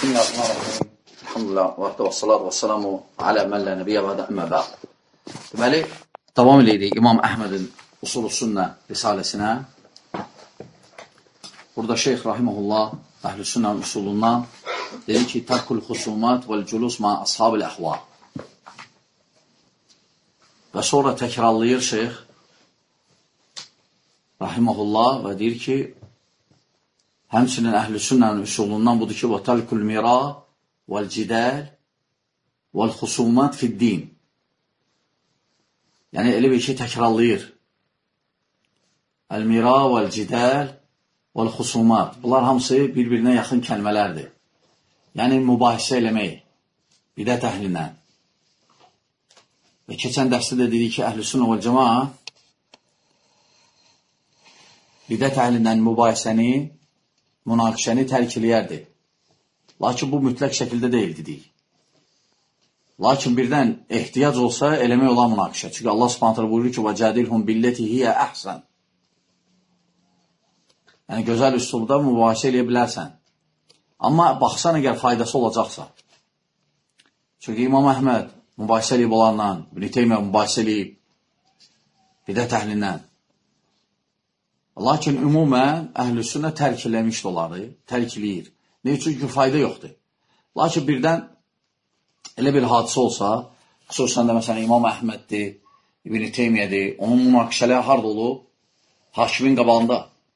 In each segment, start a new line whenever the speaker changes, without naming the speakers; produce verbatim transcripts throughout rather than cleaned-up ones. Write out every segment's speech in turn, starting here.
Bismillahirrahmanirrahim. Elhamdülillah və salatu və salamu alə mən lə nəbiyyə və də əmmə bə'd. Deməli, davam edirik İmam Əhmədin Usul-u Sünnə risaləsinə. Burada Şeyx Rahiməhullah Əhl-i Sünnənin usulundan dedi ki, tərkül xusumat vəl-cülus ma ashab-ül əhva. Və sonra təkrarlayır Şeyx Rahiməhullah və deyir ki, həmçinin Əhl-i Sünnənin üsulundan budur ki, وَتَلْكُ الْمِرَى وَالْجِدَالِ وَالْخُسُومَاتِ فِي الدِّينِ. Yəni, elə bir şey təkrarlayır. Əl-mira vəl-cidəl vəl-xusumat. Bunlar hamısı bir-birinə yaxın kəlmələrdir. Yəni, mübahisə eləmək, bidət əhlindən. Və keçən dərsdə də dedik ki, Əhl-i Sünnə vəl-Cəmaa bidət əhlindən mübahisəni, münaqişəni tərk eləyərdi. Lakin bu mütləq şəkildə deyil, dedik. Lakin birdən ehtiyac olsa, eləmək olan münaqişə. Çünki Allah Subhanahu buyurur ki, وَجَادِلْهُمْ بِالَّتِي هِيَ أَحْسَنُ. Yəni, gözəl üslubda mübahisə eləyə bilərsən. Amma baxsan, əgər faydası olacaqsa. Çünki İmam Əhməd mübahisə eləyib olandan, İbn Teymiyyə mübahisə eləyib, bidət əhlindən. Lakin ümumən, Əhl-i Sünnə tərk eləmişdi onları, tərk eləyir. Ne üçün ki, fayda yoxdur. Lakin birdən elə bir hadisə olsa, xüsusən də məsələn İmam Əhməddir, İbn Teymiyyədir, onun münaqişələri harda olub? Hakimin qabağında.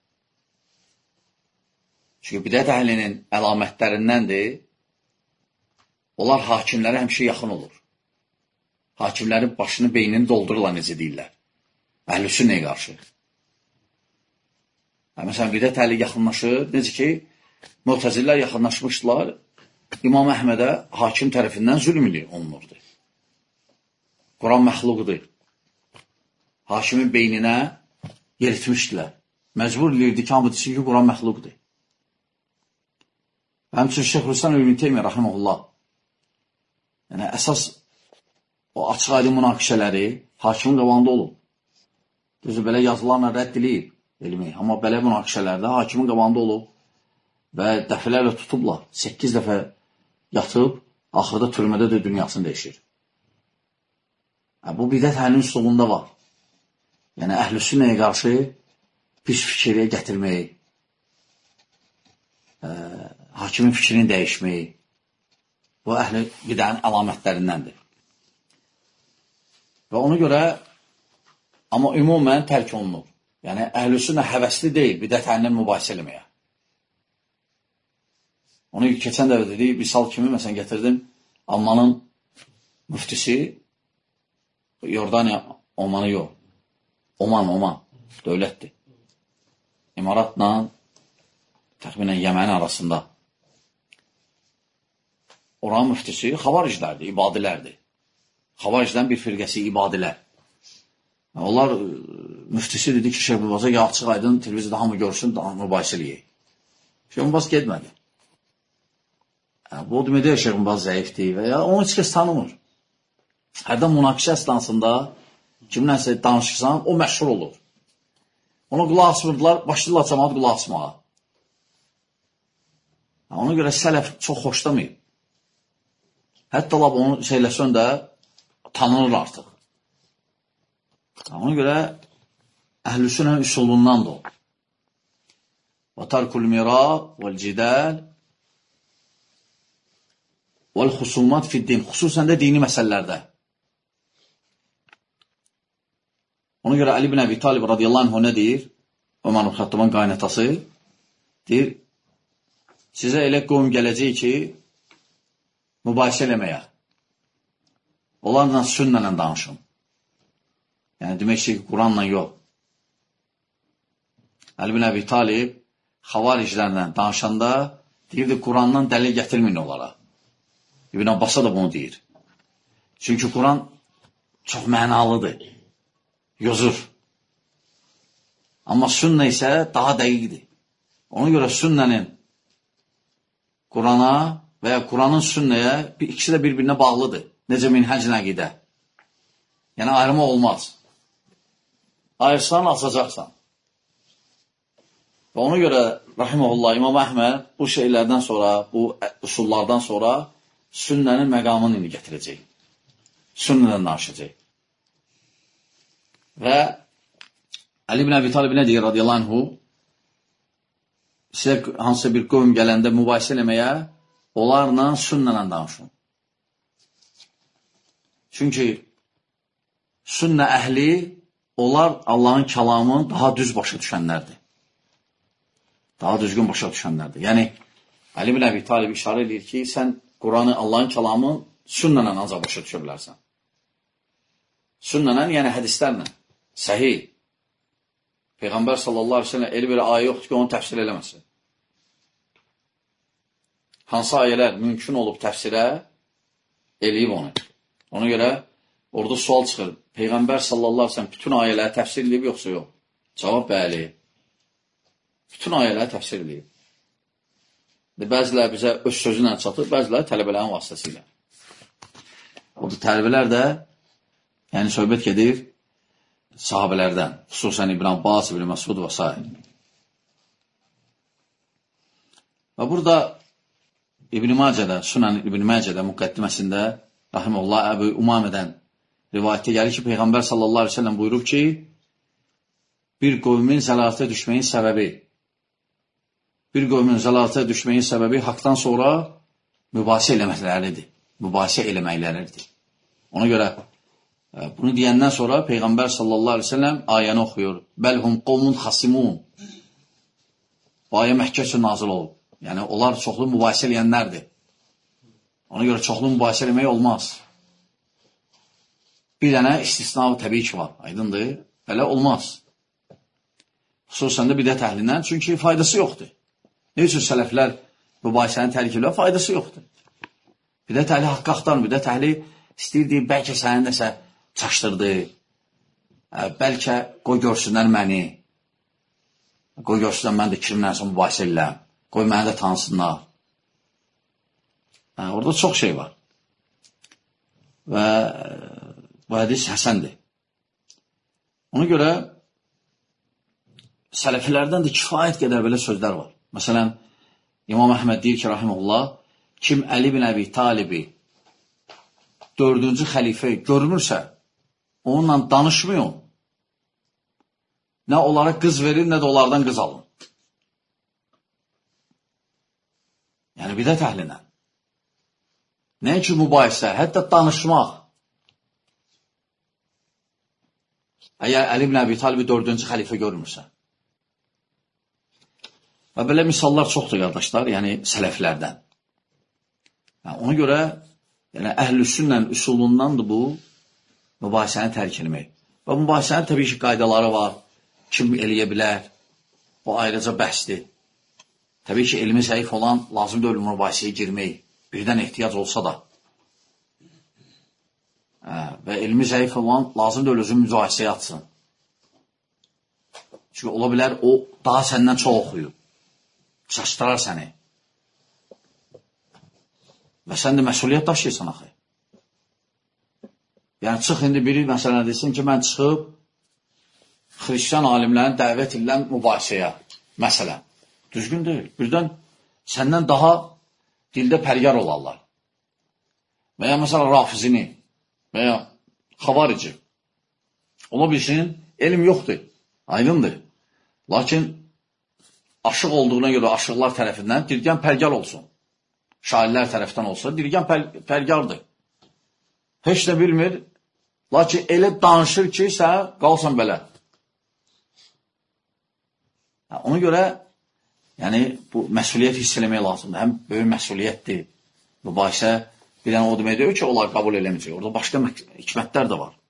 Çünki bidət əhlinin əlamətlərindəndir, onlar hakimlərə həmişə yaxın olur. Hakimlərin başını, beynini doldururlar, necə deyirlər. Əhl-i Sünnəyə qarşı. Məsələn, bidət əhli yaxınlaşır, necə ki, Mu'təzillər yaxınlaşmışdılar, İmam Əhmədə hakim tərəfindən zülm olunurdu. Quran məxluqdur. Hakimin beyninə yeritmişdilər. Məcbur eləyirdi ki, hamı desin ki, Quran məxluqdur. Həmçinin Şeyxülislam İbn Teymiyyə Rahiməhullah, yəni əsas o açıq aydın münaqişələri hakimin qabağında olub. Düzü, belə yazılarla rədd eləyib elmi. Amma belə münaqişələrdə hakimin qabağında olub və dəfələrlə tutublar. səkkiz dəfə yatıb, axırda türmədə də dünyasını dəyişir. Bu bidət əhlinin üslubunda var. Yəni, Əhl-i Sünnəyə qarşı pis fikirə gətirmək, ə, hakimin fikrini dəyişmək, bu əhl-i bidənin əlamətlərindəndir. Və ona görə, amma ümumən tərk olunur. Yəni, Əhl-i Sünnə həvəsli deyil, bidət əhlindən mübahisə eləməyə. Onu keçən dəfə dedik, misal kimi, məsələn, gətirdim, Almanın müftisi, Yordaniya, Omanı yox, Oman, Oman, dövlətdir. İmaratla, təxminən Yəmənin arasında. Oranın müftisi xavariclərdir, ibadilərdir. Xavaricdən bir firqəsi ibadilər. Onlar, müftisi dedi ki, Şeyh Mübaza, ya açıq aydın, televiziyada hamı görsün, mübahisə eləyək. Şeyh Mübaz gedmədi. Bu deməkdə Şeyh Mübaz zəifdir və ya onu heç kəs tanımır. Hərdən münaqişə əsnasında kimlənsə danışırsan, o məşhur olur. Ona qulaq asmırdılar, başlayırlar cəmaat qulaq asmağa. Ona görə sələf çox xoşlamayıb. Hətta lab onu şeyləsən də tanınır artıq. Ona görə Əhl-i Sünnənin üsulundandır o. وَتَرْكُ الْمِرَى وَالْجِدَالِ وَالْخُسُومَاتِ فِي الدِّينِ. Xüsusən də dini məsələlərdə. Ona görə Əli ibn Əbi Talib radiyallahu anh o nə deyir? Ömər ibn Xəttabın qaynatası deyir, sizə elə qovum gələcək ki, mübahisə eləməyə. Onlarla sünnənlə danışın. Yəni, demək ki, Quranla yox. Əli ibn Əbi Talib xavariclərlə danışanda deyirdi, Qurandan dəlil gətirməyin onlara. İbn Abbas'a da bunu deyir. Çünki Quran çox mənalıdır, yozur. Amma sünnə isə daha dəqiqdir. Ona görə sünnənin Qurana və ya Quranın sünnəyə ikisi də bir-birinə bağlıdır. Necə minhəc nəqidə. Yəni, ayrıma olmaz. Ayırsan, asacaqsan. Və ona görə, rahiməhullah, İmam Əhməd bu şeylərdən sonra, bu usullardan sonra sünnənin məqamını indi gətirəcək. Sünnədən danışacaq. Və Ali ibn Əbi Talib nə deyir, radiyallahu anhu, sizə hansısa bir qövm gələndə mübahisə eləməyə, onlarla sünnələn danışın. Çünki sünnə əhli, onlar Allahın kəlamını daha düz başa düşənlərdir. Daha düzgün başa düşənlərdir. Yəni, Ali ibn Əbi Talib işarə edir ki, sən Quranı, Allahın kəlamını sünnələn ancaq başa düşə bilərsən. Sünnələn, yəni hədislərlə, səhih. Peyğəmbər sallallahu aleyhi ve sellem elə bir ayə yoxdur ki, onu təfsir eləməsin. Hansı ayələr mümkün olub təfsirə, eləyib onu. Ona görə orada sual çıxır. Peyğəmbər sallallahu aleyhi ve sellem bütün ayələri təfsir eləyib yoxsa yox? Cavab bəli. Bütün ayələri təfsir eləyib. Bəzilər bizə öz sözünlə çatır, bəzilər tələbələrin vasitəsilə. O da tələbələr də, yəni söhbət gedir sahabələrdən, xüsusən İbn Abbas, İbn Məsud və s. Və burada İbn Macədə, Sunan İbn Macədə müqəddiməsində, rahiməhullah, Əbu Umamədən rivayətdə gəlir ki, Peyğəmbər sallallahu aleyhi ve sellem buyurub ki, bir qövmin zəlalətə düşməyin səbəbi, bir qövmin zəlalətə düşməyin səbəbi haqdan sonra mübahisə eləməkləridir. Mübahisə eləməkləridir. Ona görə bunu deyəndən sonra Peyğəmbər sallallahu aleyhi ve sellem ayəni oxuyur. Bəlhum qovmun xasimun. Bu ayə Məkkə üçün nazil olub. Yəni, onlar çoxlu mübahisə eləyənlərdir. Ona görə çoxlu mübahisə eləmək olmaz. Bir dənə istisnavı təbii ki var. Aydındır. Belə olmaz. Xüsusən də bidət əhlindən, çünki faydası yoxdur. Ne üçün sələflər mübahisəni tərk edirlər? Faydası yoxdur. Bidət əhli haqqı axtarmır. Bidət əhli istəyirdi, bəlkə səni nəsə çaşdırdı, bəlkə qoy görsünlər məni, qoy görsünlər mən də kimlərsə mübahisə edirəm, qoy məni də tanısınlar. Orada çox şey var. Və bu hədis həsəndir. Ona görə sələfilərdən də kifayət qədər belə sözlər var. Məsələn, İmam Əhməd deyir ki, rahiməhullah, kim Əli ibn Əbi Talibi dördüncü xəlifə görmürsə, onunla danışmıyor. Nə onlara qız verir, nə də onlardan qız alın. Yəni, bidət əhlinə. Nə üçün mübahisə? Hətta danışmaq. Əgər Əli ibn Əbi Talibi dördüncü xəlifə görmürsə. Və belə misallar çoxdur, qardaşlar, yəni sələflərdən. Yəni, ona görə, yəni, əhl-i sünnənin üsulundandır bu, mübahisəni tərk etmək. Və mübahisənin təbii ki, qaydaları var, kim eləyə bilər, o ayrıca bəhsdir. Təbii ki, elmi zəif olan lazım deyil mübahisəyə girmək, birdən ehtiyac olsa da. Hə, və elmi zəif olan lazım deyil özün mübahisəyə atsın. Çünki ola bilər, o daha səndən çox oxuyur. Çaşdırar səni. Və sən də məsuliyyət daşıyırsan axı. Yəni, çıx indi biri məsələn desin ki, mən çıxıb xristiyan alimlərin dəvət edilən mübahisəyə, məsələn, düzgün deyil. Birdən səndən daha dildə pərgar olarlar. Və ya məsələn, rafizini və ya xavarici. Ola bilsin, elm yoxdur, aydındır. Lakin aşıq olduğuna görə aşıqlar tərəfindən dirgən pərgar olsun. Şairlər tərəfdən olsa, dirgən pər pərgardır. Heç də bilmir, lakin elə danışır ki, sən qalsan belə. Ona görə, yəni, bu məsuliyyət hiss eləmək lazımdır. Həm böyük məsuliyyətdir. Mübahisə, bir dənə o demək deyir ki, onlar qəbul eləməyəcək. Orada başqa hikmətlər də var.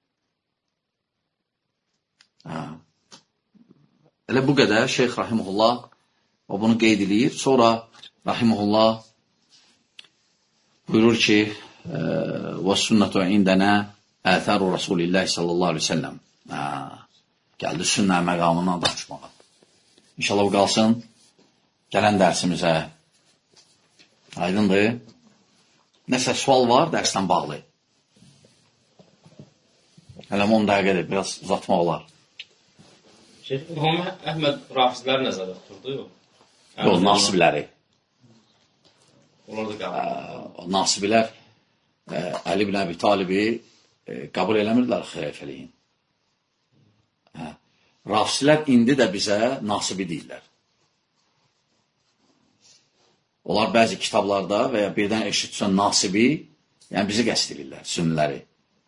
Hə. Elə bu qədər Şeyx Rahimullah o bunu qeyd edir. Sonra Rahimullah buyurur ki, və sünnətü indənə ətəru Rasulillah sallallahu aleyhi ve sellem. Gəldi sünnə məqamından danışmağa. İnşallah bu qalsın gələn dərsimizə. Aydındır. Nəsə sual var dərsdən bağlı. Hələ on dəqiqədir, biraz uzatmaq olar.
Şeyh Muhammed Əhməd rafizləri nəzərdə tuturdu, yox?
Yox, nasibləri.
Onlar da qəbul.
Nasiblər Əli ibn Əbi Talibi qəbul eləmirdilər xilafəliyin. Rafizlər indi də bizə nasibi deyirlər. Onlar bəzi kitablarda və ya birdən eşitsən nasibi, yəni bizi qəsd edirlər, sünniləri.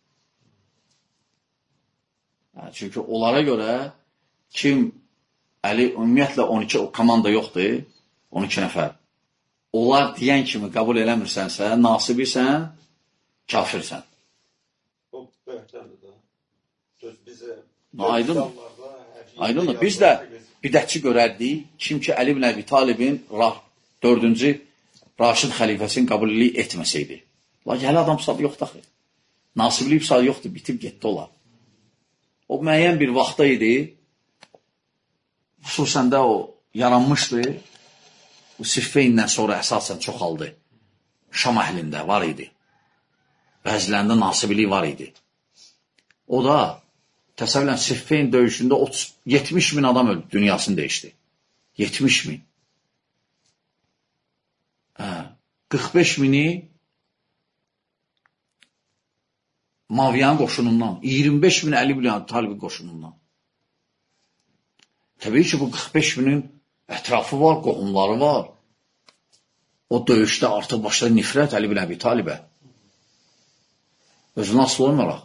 Çünki onlara görə kim, Əli, ümumiyyətlə on iki komanda yoxdur, on iki nəfər. Onlar deyən kimi qəbul eləmirsənsə, nasibisən, kafirsən.
O böhtəndir də. Söz bizə...
Aydın. Aydındır. Biz də bidətçi görərdik, kim ki Əli ibn Əbi Talibin dördüncü Raşid xəlifəsinin qəbulli etməsəydi. Lakin hələ adam sadı yoxdur axı. Nasibli sadı yoxdur, bitib getdi olar. O müəyyən bir vaxtda idi, xüsusən də o yaranmışdı, bu Siffeyindən sonra əsasən çoxaldı. Şam əhlində var idi. Bəzilərində nasibilik var idi. O da, təsəvvürən Siffeyin döyüşündə yetmiş min adam öldü, dünyasını dəyişdi. yetmiş min. qırx beş mini Maviyan qoşunundan, iyirmi beş min Əli ibn Əbi Talib qoşunundan. Təbii ki, bu qırx beş minin ətrafı var, qohumları var. O döyüşdə artıq başladı nifrət Əli ibn Əbi Talibə. Özünü asıl olmayaraq.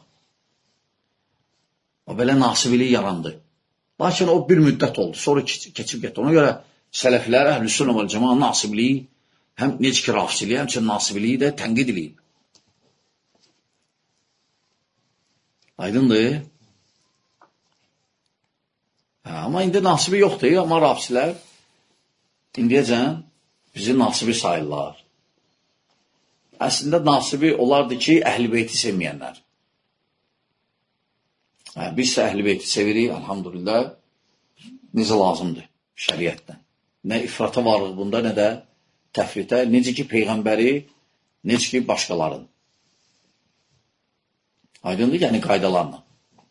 O belə nasibilik yarandı. Lakin o bir müddət oldu, sonra keçib getdi. Ona görə sələflər, əhl-i sünnə vəl cəmaə nasibiliyi, həm necə ki rafisiliyi, həmçinin nasibiliyi də tənqid edib. Aydındır. Hə, amma indi nasibi yoxdur, amma rafisilər indiyəcən bizi nasibi sayırlar. Əslində nasibi olardı ki, əhl-i beyti sevməyənlər. Hə, biz isə əhl-i beyti sevirik, elhamdülillah, necə lazımdır şəriətdən. Nə ifrata varıq bunda, nə də təfritə, necə ki Peyğəmbəri, necə ki başqalarını. Aydındır, yəni qaydalarla.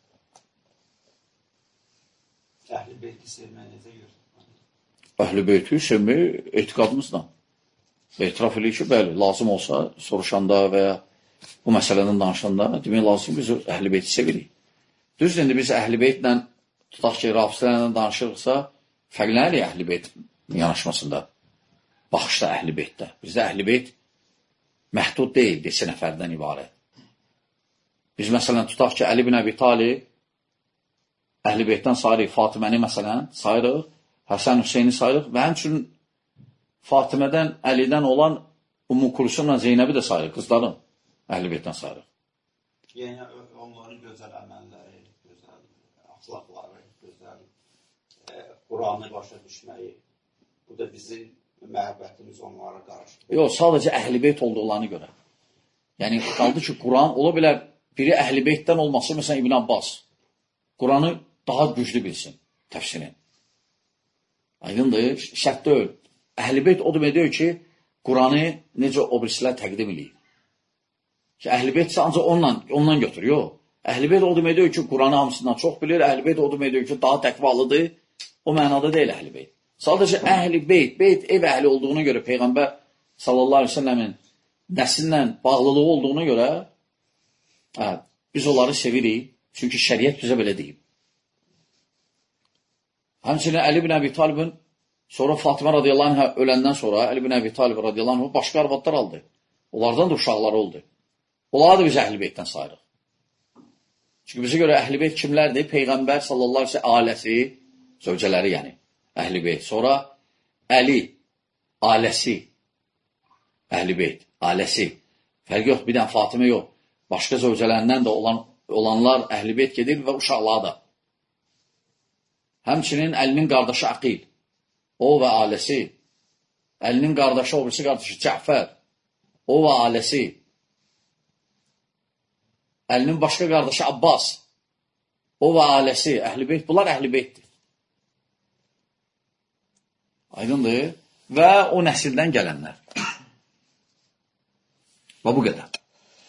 Əhl-i beyti sevməyə necə görür?
Əhl-i beyti sevmək etiqadımızla. Etiraf edir ki, bəli, lazım olsa, soruşanda və ya bu məsələdən danışanda, demək lazım ki, biz əhl-i beyti sevirik. Düzdür, indi biz əhl-i beytlə, tutaq ki, rafislərlə danışırıqsa, fərqlənərik əhl-i beyt yanaşmasında, baxışda əhl-i beytdə. Bizdə əhl-i beyt məhdud deyil, desə nəfərdən ibarət. Biz, məsələn, tutaq ki, Əli ibn Əbi Talib Əhl-i Beytdən sayırıq, Fatiməni, məsələn, sayırıq, Həsən Hüseyni sayırıq və həmçinin Fatimədən, Əlidən olan Ümmü Kulsumla Zeynəbi də sayırıq, qızların Əhl-i Beytdən sayırıq.
Yəni, onların gözəl əməlləri, gözəl axlaqları, gözəl e, Quranı başa düşməyi, bu da bizim məhəbbətimiz onlara qarşı.
Yox, sadəcə Əhl-i Beyt olduqlarını görə. Yəni, qaldı ki, Quran, ola bilər, biri Əhl-i Beytdən olması, məsələn, İbn Abbas, Quranı daha güclü bilsin, təfsirin. Aydındır, şərt deyil. Əhl-i Beyt o demək deyil ki, Quranı necə o birisilər təqdim edir. Ki, Əhl-i Beyt isə ancaq ondan, ondan götür, yox. Əhl-i Beyt o demək deyil ki, Quranı hamısından çox bilir, Əhl-i Beyt o demək deyil ki, daha təqvalıdır, o mənada deyil Əhl-i Beyt. Sadəcə Əhl-i Beyt, Beyt ev əhli olduğuna görə Peyğəmbər sallallahu aleyhi ve selləmin nəsillə bağlılığı olduğuna görə hə, biz onları sevirik, çünki şəriət bizə belə deyib. Həmçinin Əli ibn Əbi Talibin sonra Fatimə radiyallahu anhə öləndən sonra Əli ibn Əbi Talib radiyallahu anhə başqa arvadlar aldı. Onlardan da uşaqları oldu. Onları da biz Əhl-i Beytdən sayırıq. Çünki bizə görə Əhl-i Beyt kimlərdir? Peyğəmbər sallallahu aleyhi ve sellem ailəsi, zövcələri yəni. Əhl-i Beyt. Sonra Əli, ailəsi, Əhl-i Beyt, ailəsi. Fərq yox, bir dən Fatimə yox. Başqa zövcələrindən də olan, olanlar Əhl-i Beyt gedir və uşaqları da. Həmçinin Əlinin qardaşı Aqil, o və ailəsi. Əlinin qardaşı, o birisi qardaşı Cəfər, o və ailəsi. Əlinin başqa qardaşı Abbas, o və ailəsi, Əhl-i Beyt. Bunlar Əhl-i Beytdir. Aydındır. Və o nəsildən gələnlər. Və bu qədər.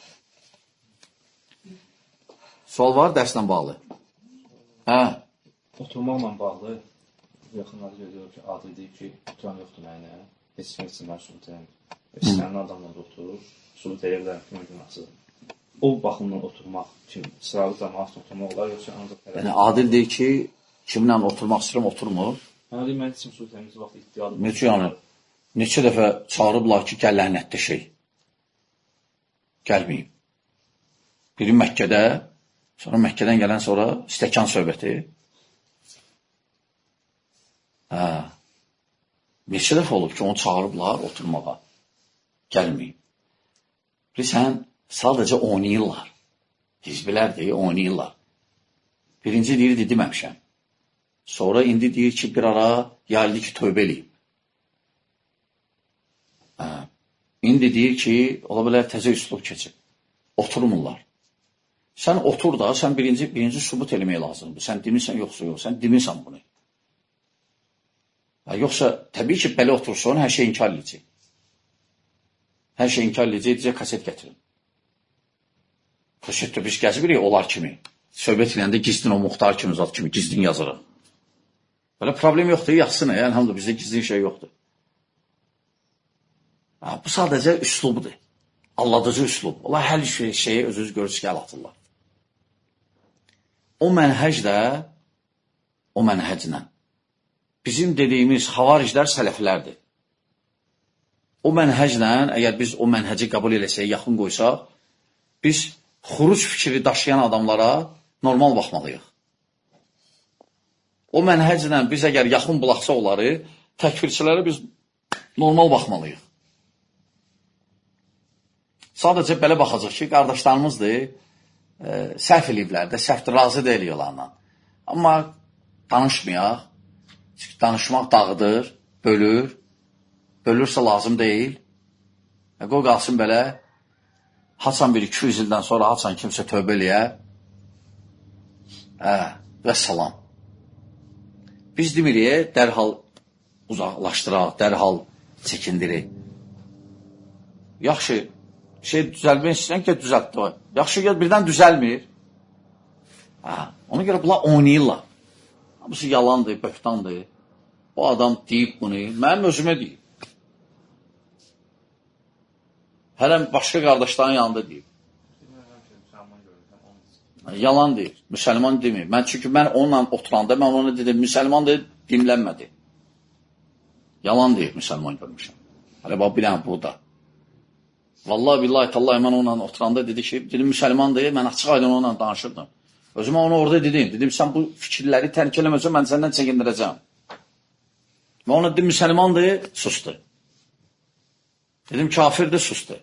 Sual var dərslə bağlı. Hə?
Oturmaqla bağlı yaxınları görüyor ki, adı deyib ki, oturan yoxdur mənə, heç kim üçün mən sübut edəmir. İstəyən adamla da oturur, sübut edirlər ki, mən günahsızım. O baxımdan oturmaq kimi, sıralı cəmaat oturmaq olar, yoxsa ancaq tərəf.
Yəni, Adil deyir ki, kimlə oturmaq istəyirəm, oturmur.
Mənə deyir, mən için sübut edəmiz vaxt iddialı.
Neçə yəni, neçə dəfə çağırıblar ki, gəl lənətdə şey. Gəlməyim. Biri Məkkədə, sonra Məkkədən gələn sonra stəkan söhbəti. Hə. Neçə dəfə olub ki, onu çağırıblar oturmağa. Gəlməyim. Bilirsən, sadəcə oynayırlar. Hizbilərdir, oynayırlar. Birinci deyir, deməmişəm. Sonra indi deyir ki, bir ara yayıldı ki, tövbə eləyib. Hə. İndi deyir ki, ola bilər təzə üslub keçib. Oturmurlar. Sən otur da, sən birinci, birinci sübut eləmək lazımdır. Sən demirsən, yoxsa yox, sən demirsən bunu. Ya, yoxsa, təbii ki, belə otursun, hər şey inkar edəcək. Hər şey inkar edəcək, deyəcək, kaset gətirin. Kasetdə biz gəzibirik, onlar kimi. Söhbət eləyəndə gizdin o muxtar kimi, zat kimi, gizdin yazırıq. Belə problem yoxdur, yaxsın, əlhamdülillah, bizdə gizdin şey yoxdur. Ha, bu sadəcə üslubdur. Alladıcı üslub. Onlar hər şey, şeyi özünüz görürsünüz ki, əl atırlar. O mənhəcdə, o mənhəclə bizim dediyimiz xavariclər sələflərdir. O mənhəclə, əgər biz o mənhəci qəbul eləsək, yaxın qoysaq, biz xuruc fikri daşıyan adamlara normal baxmalıyıq. O mənhəclə biz əgər yaxın bulaqsa onları, təkfirçilərə biz normal baxmalıyıq. Sadəcə belə baxacaq ki, qardaşlarımızdır, e, səhv eləyiblər də, səhvdir, razı deyil onlarla. Amma danışmayaq, çünki danışmaq dağıdır, bölür, bölürsə lazım deyil. E, qoy qalsın belə, haçan bir iki yüz ildən sonra haçan kimsə tövbə eləyə, hə, və salam. Biz demirik, dərhal uzaqlaşdıraq, dərhal çəkindirik. Yaxşı, şey düzəlmək istəyən ki, düzəltdi. Yaxşı, birdən düzəlmir. Hə, ona görə bunlar oynayırlar. Hamısı yalandır, böhtandır. O adam deyib bunu, mənim özümə deyib. Hələm başqa qardaşların yanında deyib. Yalan deyir, müsəlman demir. Mən, çünki mən onunla oturanda, mən ona dedim, müsəlman deyib, dinlənmədi. Yalan deyir, müsəlman görmüşəm. Hələ bax, bilən burada. Vallahi billahi tallahi mən onunla oturanda dedi ki, dedim müsəlman deyil, mən açıq aydın onunla danışırdım. Özümə onu orada dedim, dedim sən bu fikirləri tərk eləməsən, mən səndən çəkindirəcəm. Və ona dedim müsəlman deyil, sustu. Dedim kafirdir, sustu.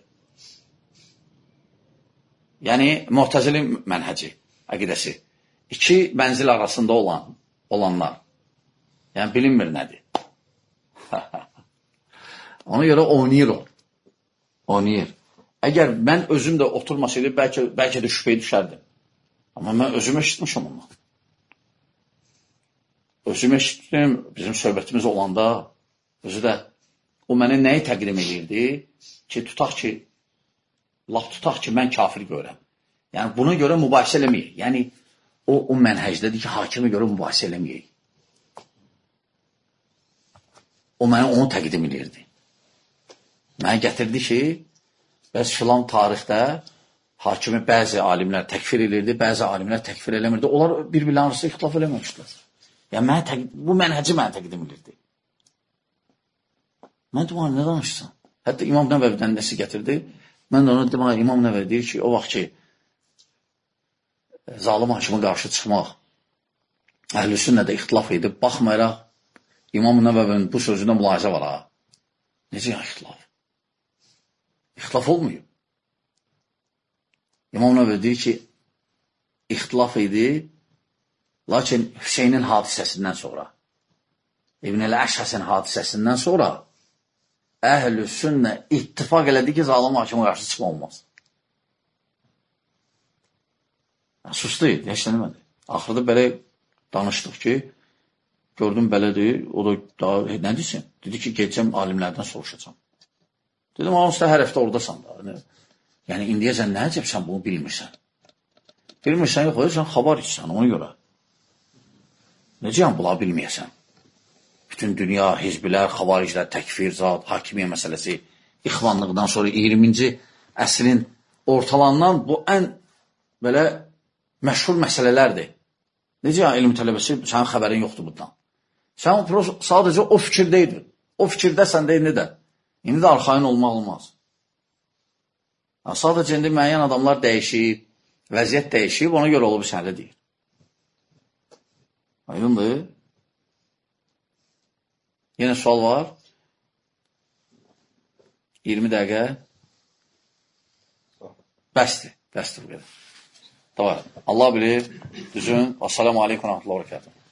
Yəni, Mu'təzili mənhəci, əqidəsi. İki mənzil arasında olan, olanlar. Yəni, bilinmir nədir. Ona görə oynayır o. Oynayır. Əgər mən özüm də oturmasaydı, bəlkə, bəlkə də şübhəyə düşərdim. Amma mən özüm eşitmişim ondan. Özüm eşitdim, bizim söhbətimiz olanda, özü də o mənə nəyi təqdim edirdi ki, tutaq ki, laf tutaq ki, mən kafir görəm. Yəni, buna görə mübahisə eləməyək. Yəni, o, o mənhəcdədir ki, hakimə görə mübahisə eləməyək. O mənə onu təqdim edirdi. Mənə gətirdi ki, bəs filan tarixdə hakimi bəzi alimlər təkfir edirdi, bəzi alimlər təkfir eləmirdi. Onlar bir-birlərin arasında ixtilaf eləməmişlər. Yəni, mənə təq... bu mənhəci mənə təqdim edirdi. Mən dedim, nə danışsan? Hətta İmam Nəvəvidən nəsi gətirdi. Mən də ona dedim, İmam Nəvəvi deyir ki, o vaxt ki, zalim hakimə qarşı çıxmaq, əhl-i sünnədə ixtilaf edib, baxmayaraq, İmam Nəvəvinin bu sözündə mülahizə var, ha. Necə ya ixtilaf? İxtilaf olmuyor. İmam Nəvəvi deyir ki, ixtilaf idi, lakin Hüseynin hadisəsindən sonra, İbn-i Əşhəsin hadisəsindən sonra, əhl-i sünnə ittifaq elədi ki, zalim hakimə qarşı çıxma olmaz. Sustu, heç demədi. Axırda belə danışdıq ki, gördüm belədir, o da daha, nə desin? Dedi ki, gedəcəm alimlərdən soruşacam. Dedim, onsuz da hər həftə oradasan da. Yəni, indiyəcən nə əcəb sən bunu bilmirsən? Bilmirsən, yox, sən xabar içsən, ona görə. Necə yəni bula bilməyəsən? Bütün dünya, hizbilər, xavariclər, təkfir, zat, hakimiyyə məsələsi, ixvanlıqdan sonra iyirminci əsrin ortalandan bu ən belə məşhur məsələlərdir. Necə yəni elm tələbəsi, sənin xəbərin yoxdur bundan. Sən sadəcə o fikirdəydin. O fikirdəsən də indi də. İndi də arxayın olmaq olmaz. Sadəcə indi müəyyən adamlar dəyişib, vəziyyət dəyişib, ona görə olub sənə deyir. Aydındır? Yenə sual var. iyirmi dəqiqə. Bəsdir. Bəsdir bu qədər. Davay. Allah bilir. Düzün. Assalamu aleykum və rəhmətullah və bərəkətuhu.